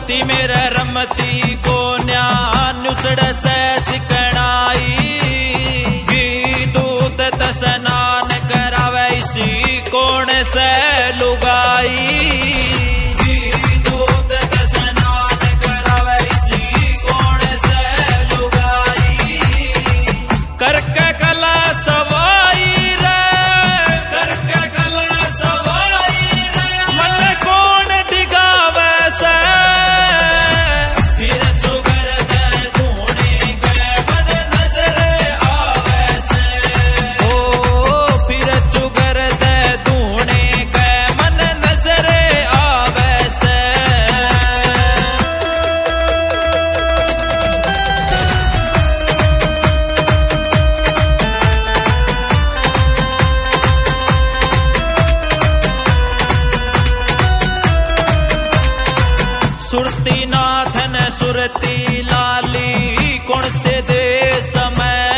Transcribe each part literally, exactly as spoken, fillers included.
ती मेरे रमती को न्यान उचड़ से चिकनाई घी दूध तस्नान करावे इसी कोण से लुगाई घी दूध तस्नान करावे इसी कोण से लुगाई करके कला सवाई रे करके कला सवाई रे मन कोण दिगावे से फिर सुगर दे धूने के मन नजरे आवे से ओ फिर सुगर दे धूने के मन नजरे आवे से सुरती नाथन सुरती लाली कौन से देश में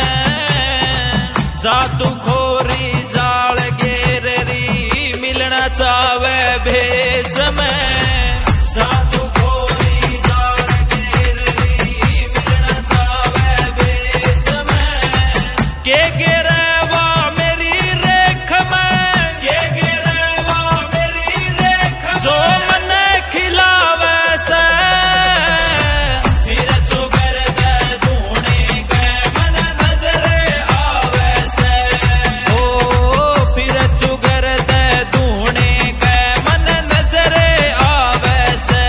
जादू खोरी जाल गेरी मिलना चावे भेष में जादू खोरी जाल गेरी मिलना चावे भेष में के गिरवा मेरी रेख में के गिरवा मेरी रेख जो मन खिलावे फिर सुगर दे धूने के मन नजरे आवे से ओ फिर सुगर दे धूने के मन नजरे आवे से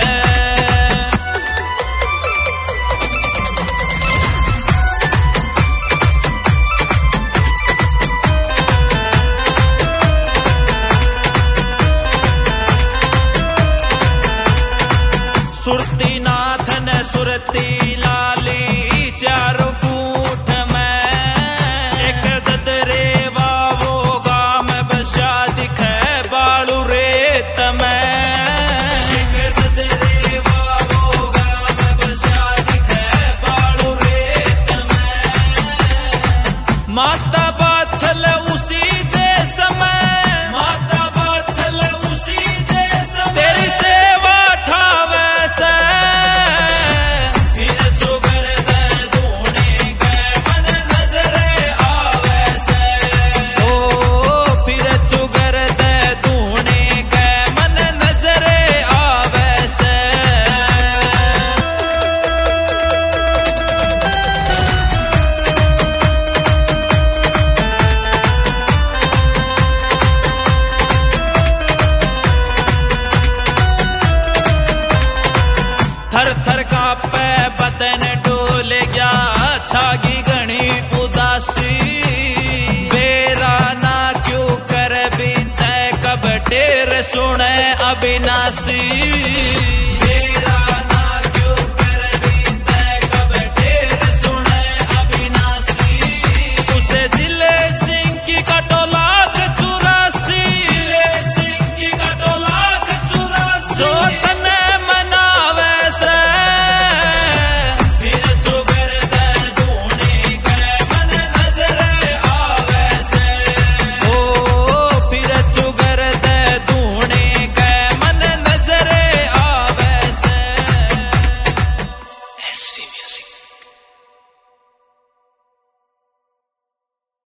सुरती नाथन सुरती लाली चारों कूठ में एक ददरे वावो गाम बसा दिखे बालू रेत में एक ददरे वावो गाम बसा दिखे बालू रेत में माता बाछल उसी देश में माता बाछल उसी देश में तेरी सेवा ठावे से फिर सुगर दे धूने के मन नजरे आवे से ओ फिर सुगर दे धूने के मन नजरे आवे से थर थर कांपे बदन डोल गया छागी घनी उदासी बेरा ना क्यों कर बीते कब ढेर सुने अविनाशी